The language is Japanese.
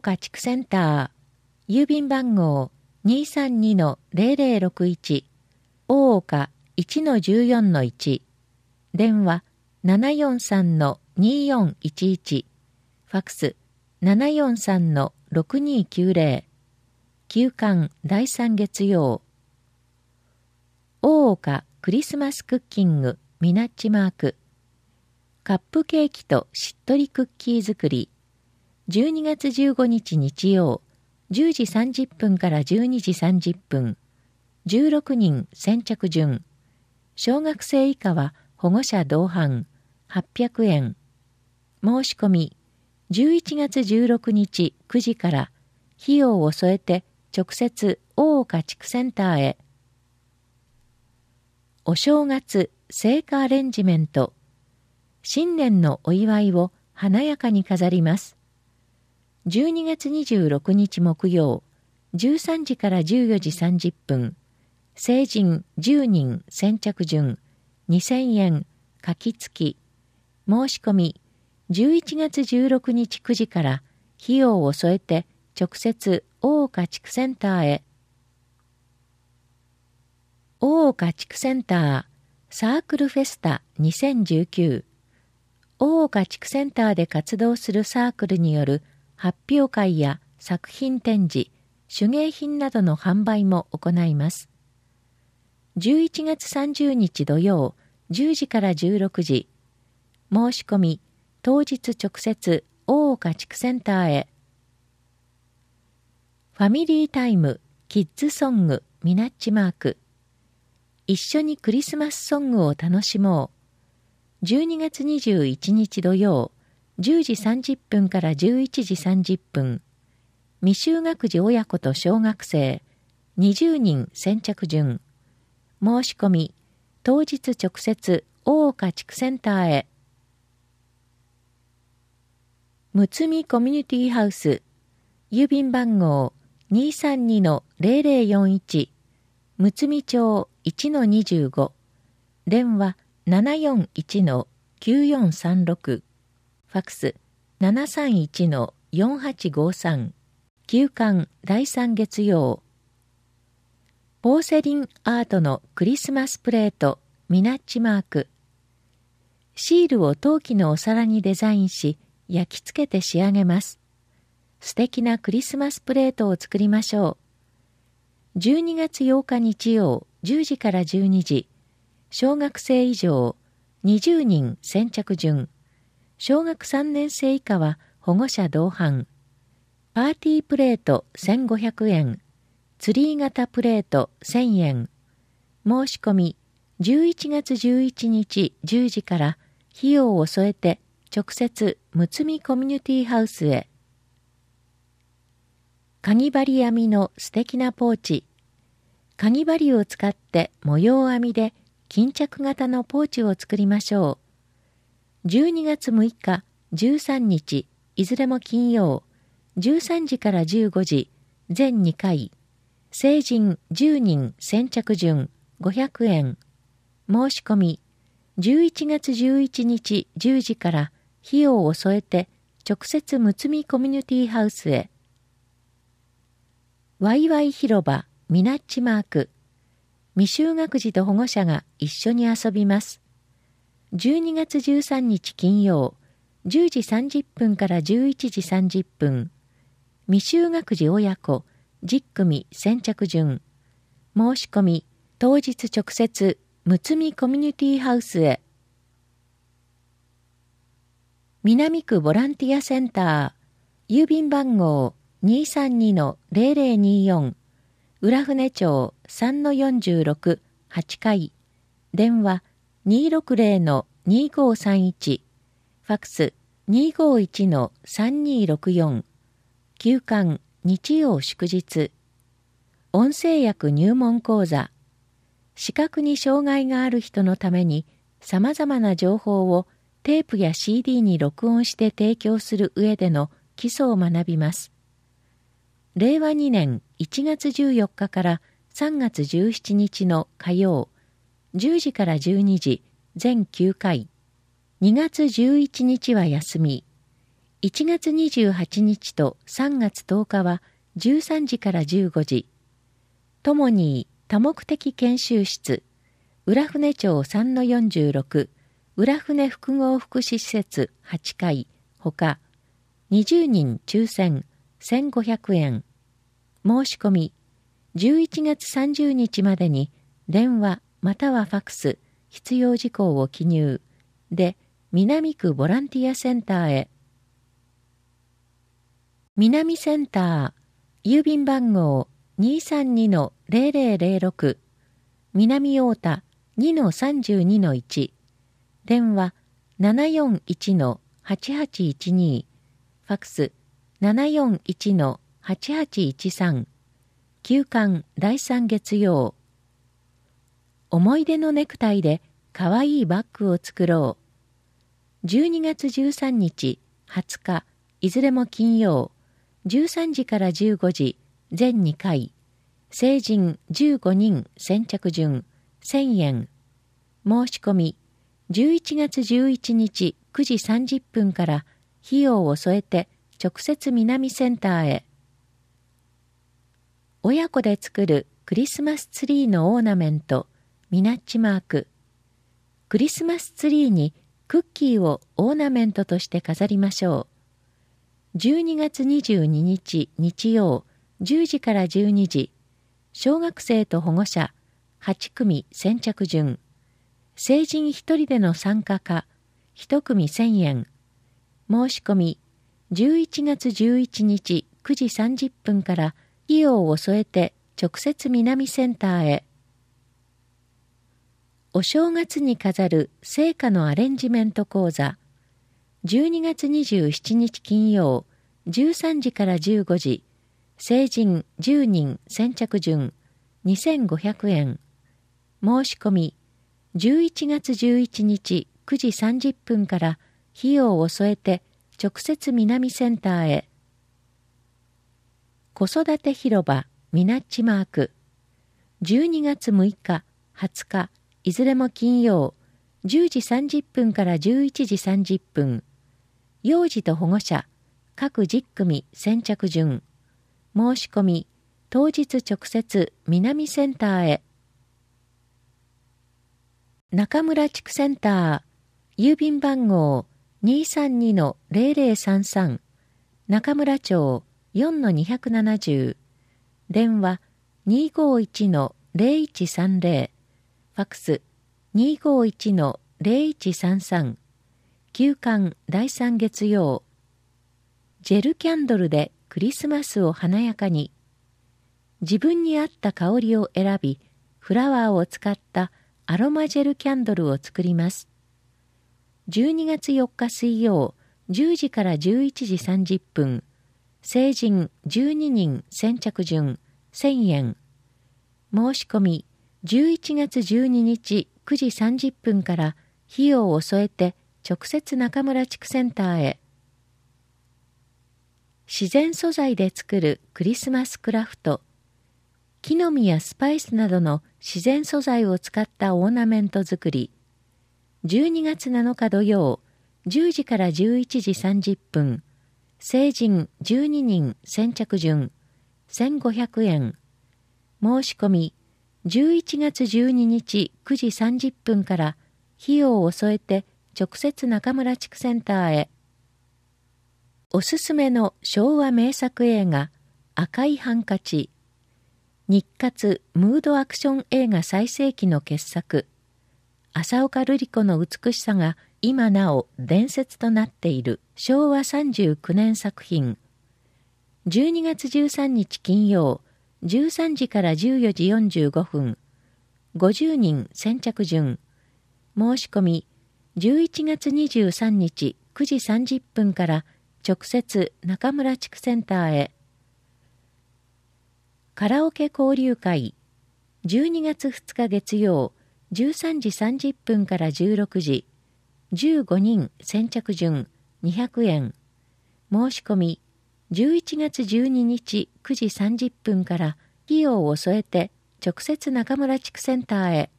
岡地区センター、郵便番号 232-0061、大岡 1-14-1、電話 743-2411、ファクス 743-6290、休館第3月曜。大岡クリスマスクッキングミナッチマーク、カップケーキとしっとりクッキー作り、12月15日日曜、10時30分から12時30分、16人先着順、小学生以下は保護者同伴、800円。申し込み、11月16日9時から、費用を添えて直接大岡地区センターへ。お正月聖火アレンジメント、新年のお祝いを華やかに飾ります。12月26日木曜、13時から14時30分、成人10人先着順、2000円、書き付き。申し込み、11月16日9時から費用を添えて直接大岡地区センターへ。大岡地区センターサークルフェスタ2019、大岡地区センターで活動するサークルによる発表会や作品展示、手芸品などの販売も行います。11月30日土曜10時から16時、申し込み、当日直接大岡地区センターへ。ファミリータイムキッズソングミナッチマーク、一緒にクリスマスソングを楽しもう。12月21日土曜、10時30分から11時30分。未就学児親子と小学生、20人先着順。申し込み、当日直接大岡地区センターへ。むつみコミュニティハウス、郵便番号 232-0041、むつみ町 1-25、電話 741-9436、ファクス 731-4853、休館第3月曜。ポーセリンアートのクリスマスプレートミナッチマーク、シールを陶器のお皿にデザインし焼き付けて仕上げます。素敵なクリスマスプレートを作りましょう。12月8日日曜10時から12時、小学生以上20人先着順、小学3年生以下は保護者同伴。パーティープレート1500円、ツリー型プレート1000円。申し込み、11月11日10時から費用を添えて直接むつみコミュニティハウスへ。かぎ針編みの素敵なポーチ。かぎ針を使って模様編みで巾着型のポーチを作りましょう。12月6日、13日、いずれも金曜、13時から15時、全2回。成人10人先着順500円。申し込み、11月11日10時から費用を添えて直接むつみコミュニティハウスへ。ワイワイ広場ミナッチマーク、未就学児と保護者が一緒に遊びます。12月13日金曜、10時30分から11時30分。未就学児親子10組先着順。申し込み、当日直接むつみコミュニティハウスへ。南区ボランティアセンター、郵便番号 232-0024、浦船町 3-46、8階、電話 260-2531、ファクス 251-3264、休館日曜祝日。音声訳入門講座。視覚に障害がある人のために様々な情報をテープや CD に録音して提供する上での基礎を学びます。令和2年1月14日から3月17日の火曜、10時から12時、全9回。2月11日は休み。 1月28日と3月10日は13時から15時。ともに多目的研修室、浦船町 3-46、浦船複合福祉施設8階、ほか、20人抽選1500円。申し込み、11月30日までに電話またはファクス、必要事項を記入で、南区ボランティアセンターへ。南センター、郵便番号 232-0006、南太田 2-32-1、電話 741-8812、ファクス 741-8813、休館第3月曜。思い出のネクタイでかわいいバッグを作ろう。12月13日、20日、いずれも金曜、13時から15時、全2回、成人15人先着順、1000円。申し込み、11月11日9時30分から費用を添えて直接南センターへ。親子で作るクリスマスツリーのオーナメント、ミナッチマーク。クリスマスツリーにクッキーをオーナメントとして飾りましょう。12月22日日曜10時から12時、小学生と保護者8組先着順。成人1人での参加か、1組1000円。申し込み、11月11日9時30分から費用を添えて直接南センターへ。お正月に飾る聖火のアレンジメント講座。12月27日金曜、13時から15時、成人10人先着順、2500円。申し込み、11月11日9時30分から費用を添えて直接南センターへ。子育て広場ミナッチマーク。12月6日、20日、いずれも金曜、10時30分から11時30分。幼児と保護者、各10組先着順。申し込み、当日直接南センターへ。中村地区センター、郵便番号 232-0033、中村町 4-270、電話 251-0130、ファクス 251-0133、休館第3月曜。ジェルキャンドルでクリスマスを華やかに。自分に合った香りを選び、フラワーを使ったアロマジェルキャンドルを作ります。12月4日水曜、10時から11時30分。成人12人先着順、1000円。申し込み、11月12日9時30分から費用を添えて直接中村地区センターへ。自然素材で作るクリスマスクラフト。木の実やスパイスなどの自然素材を使ったオーナメント作り。12月7日土曜、10時から11時30分。成人12人先着順、1500円。申し込み、11月12日9時30分から費用を添えて直接中村地区センターへ。おすすめの昭和名作映画、赤いハンカチ。日活ムードアクション映画最盛期の傑作。浅岡瑠璃子の美しさが今なお伝説となっている昭和39年作品。12月13日金曜、13時から14時45分。50人先着順。申し込み、11月23日9時30分から直接中村地区センターへ。カラオケ交流会。12月2日月曜、13時30分から16時。15人先着順、200円。申し込み、11月12日9時30分から費用を添えて直接中村地区センターへ。